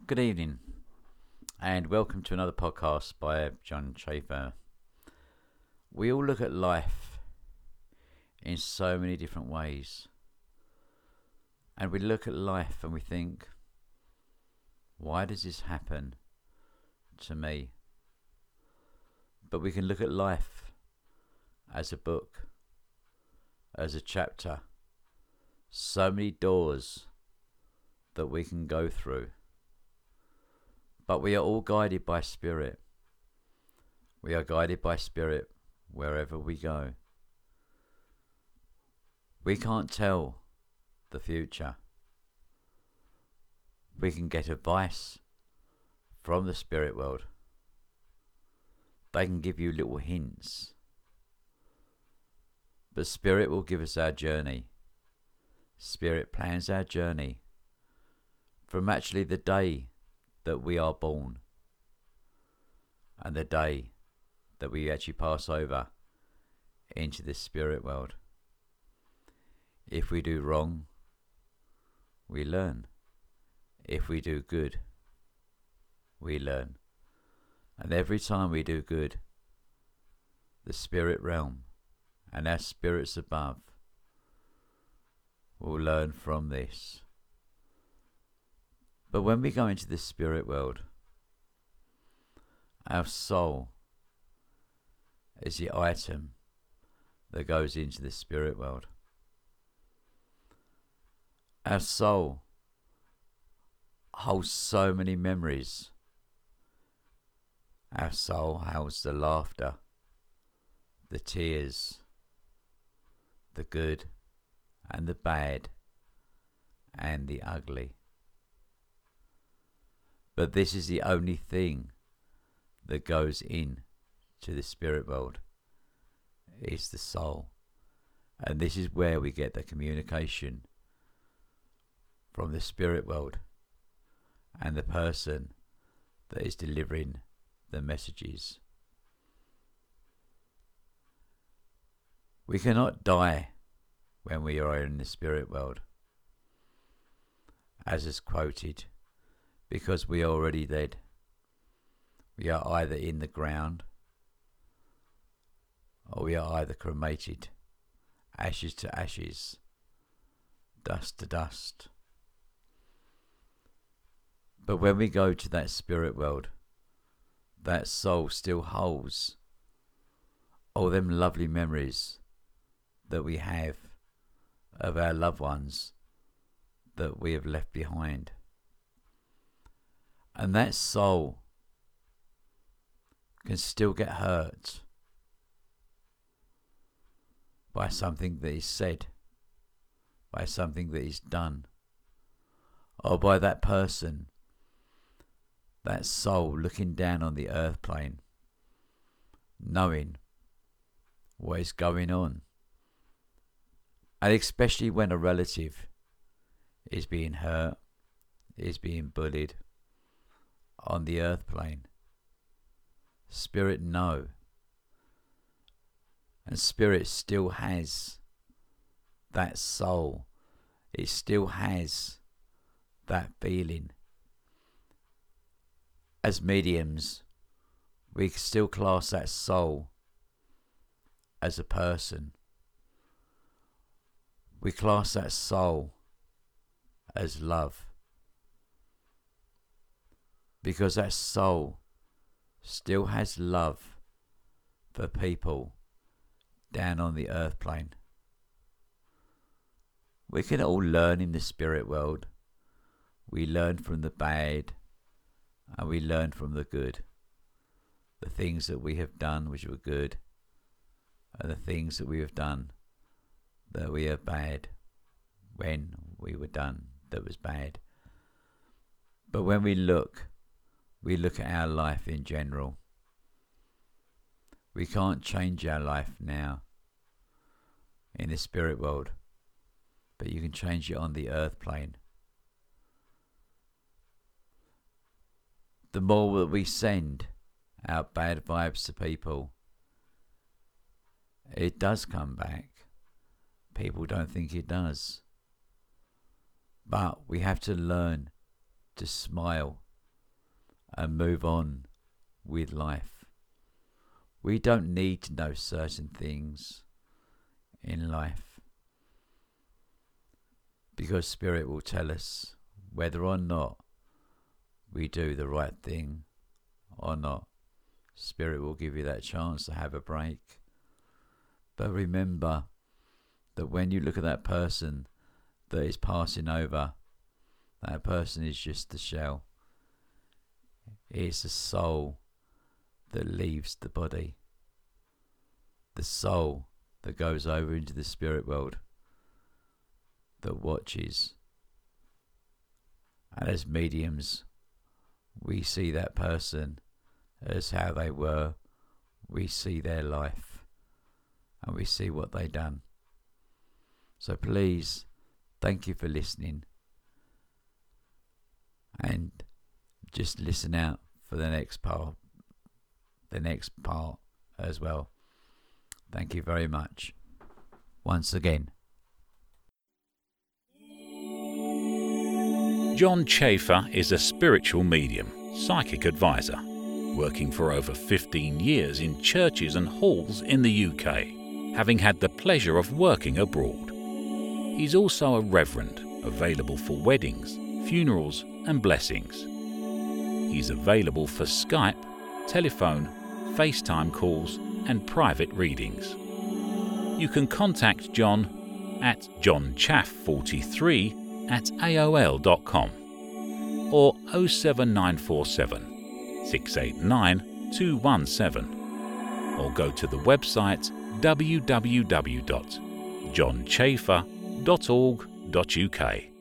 Good evening, and welcome to another podcast by John Schaefer. We all look at life in so many different ways, and we look at life and we think, why does this happen to me? But we can look at life as a book, as a chapter, so many doors that we can go through. But we are all guided by Spirit. We are guided by Spirit wherever we go. We can't tell the future. We can get advice from the spirit world. They can give you little hints. But Spirit will give us our journey. Spirit plans our journey from actually the day that we are born and the day that we actually pass over into this spirit world. If we do wrong, we learn. If we do good, we learn. And every time we do good, the spirit realm and our spirits above will learn from this. But when we go into the spirit world, our soul is the item that goes into the spirit world. Our soul holds so many memories. Our soul holds the laughter, the tears, the good and the bad and the ugly. But this is the only thing that goes in to the spirit world, is the soul. And this is where we get the communication from the spirit world and the person that is delivering the messages. We cannot die when we are in the spirit world, as is quoted, because we are already dead. We are either in the ground or we are either cremated, ashes to ashes, dust to dust. But when we go to that spirit world, that soul still holds all them lovely memories that we have of our loved ones that we have left behind. And that soul can still get hurt by something that is said, by something that is done, or by that person, that soul looking down on the earth plane, knowing what is going on. And especially when a relative is being hurt, is being bullied on the earth plane. Spirit know. And Spirit still has that soul. It still has that feeling. As mediums, we still class that soul as a person. We class that soul as love. Because that soul still has love for people down on the earth plane. We can all learn in the spirit world. We learn from the bad and we learn from the good. The things that we have done which were good and the things that we have done that we are bad when we were done that was bad. But when we look at our life in general. We can't change our life now in the spirit world, but you can change it on the earth plane. The more that we send out bad vibes to people, it does come back. People don't think it does. But we have to learn to smile and move on with life. We don't need to know certain things in life, because Spirit will tell us whether or not we do the right thing or not. Spirit will give you that chance to have a break. But remember that when you look at that person that is passing over, that person is just the shell. It's the soul that leaves the body. The soul that goes over into the spirit world, that watches. And as mediums, we see that person as how they were. We see their life and we see what they done. So please, thank you for listening, and just listen out for the next part as well. Thank you very much once again. John Chafer is a spiritual medium, psychic advisor, working for over 15 years in churches and halls in the UK, having had the pleasure of working abroad. He's also a reverend, available for weddings, funerals and blessings. He's available for Skype, telephone, FaceTime calls and private readings. You can contact John at johnchaff43@aol.com or 07947 689 217, or go to the website www.johnchafer.org.uk.